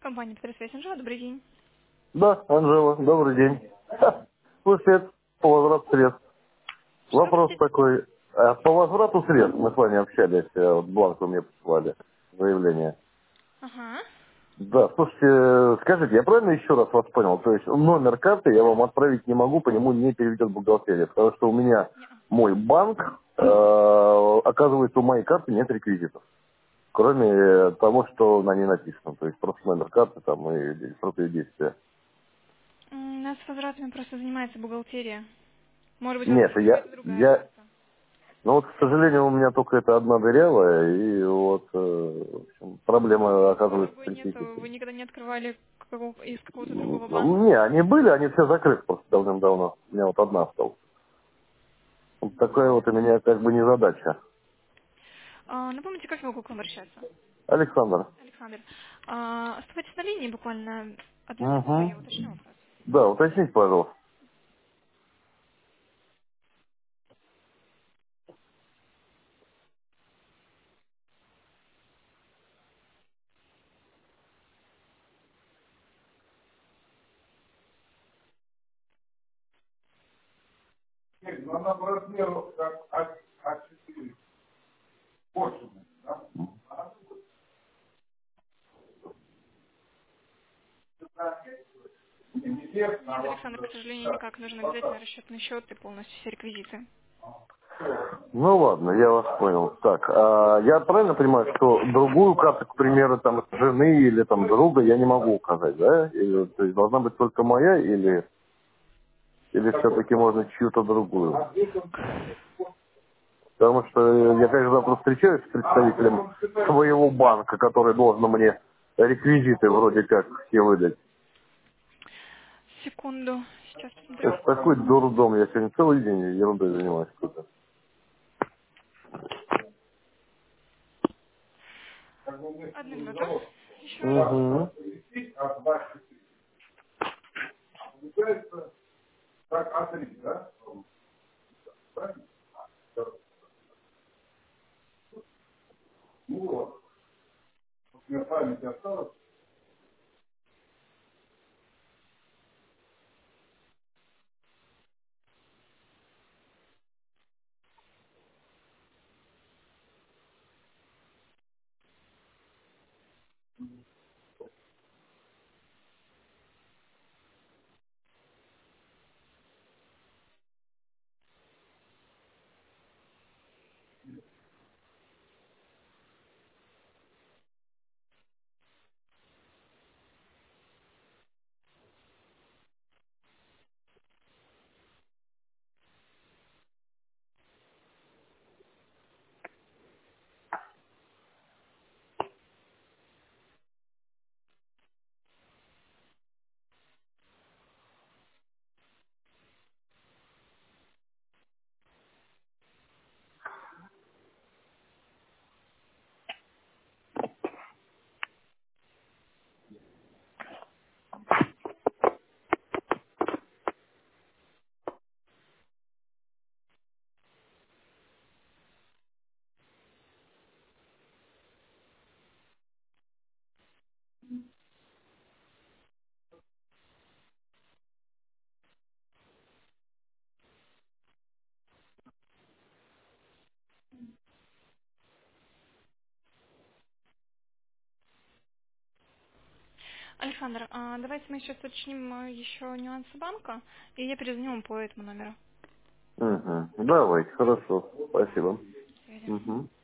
Компания «Петросвязь Анжела», добрый день. Да, Анжела, добрый день. Слушайте, это по возврату средств. Что, Вопрос простите? такой. По возврату средств мы с вами общались, вот бланк вы мне прислали, заявление. Ага. Да, слушайте, скажите, я правильно еще раз вас понял? То есть номер карты я вам отправить не могу, по нему не переведет бухгалтерия, потому что у меня мой банк, оказывается, у моей карты нет реквизитов. Кроме того, что на ней написано. То есть просто номер карты там и срок ее действия. У нас с возвратами просто занимается бухгалтерия. Может быть, у вас Нет, есть какая-то другая я карта? Ну вот, к сожалению, у меня только эта одна дырявая, и вот, в общем, проблема оказывается Другой нет, критической. вы никогда не открывали из какого-то другого банка? Не, они были, они все закрыты просто давным-давно. У меня вот одна осталась. Вот такая вот у меня как бы незадача. Напомните, как я могу к вам обращаться? Александр. Александр. Оставайтесь на линии буквально одну секунду, Угу. я уточню вопрос. Да, уточните, пожалуйста. Нет, Александр, к сожалению, никак. Нужен обязательно расчетный счет и полностью все реквизиты. Ну ладно, я вас понял. Так, я правильно понимаю, что другую карту, к примеру, там жены или там друга я не могу указать, да? То есть должна быть только моя или все-таки можно чью-то другую? Потому что я, конечно, завтра встречаюсь с представителем своего банка, который должен мне реквизиты вроде как все выдать. Секунду, сейчас посмотрю. Это такой дурдом, я сегодня целый день ерундой занимаюсь. Какой-то. Одну минуту. Еще раз. Угу. Александр, давайте мы сейчас уточним еще нюансы банка, и я перезвоню вам по этому номеру. Угу. Давайте, хорошо. Спасибо. Связи. Угу.